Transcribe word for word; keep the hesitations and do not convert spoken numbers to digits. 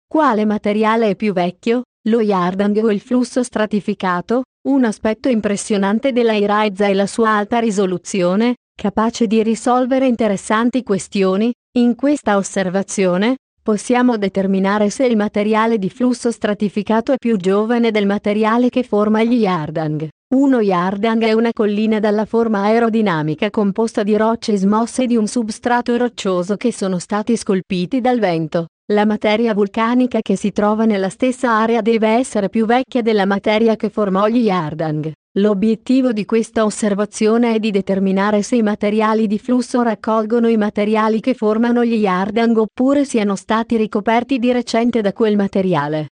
Quale materiale è più vecchio, lo Yardang o il flusso stratificato? Un aspetto impressionante della IRISA è la sua alta risoluzione, capace di risolvere interessanti questioni. In questa osservazione, possiamo determinare se il materiale di flusso stratificato è più giovane del materiale che forma gli Yardang. Uno Yardang è una collina dalla forma aerodinamica composta di rocce smosse e di un substrato roccioso che sono stati scolpiti dal vento. La materia vulcanica che si trova nella stessa area deve essere più vecchia della materia che formò gli Yardang. L'obiettivo di questa osservazione è di determinare se i materiali di flusso raccolgono i materiali che formano gli Yardang oppure siano stati ricoperti di recente da quel materiale.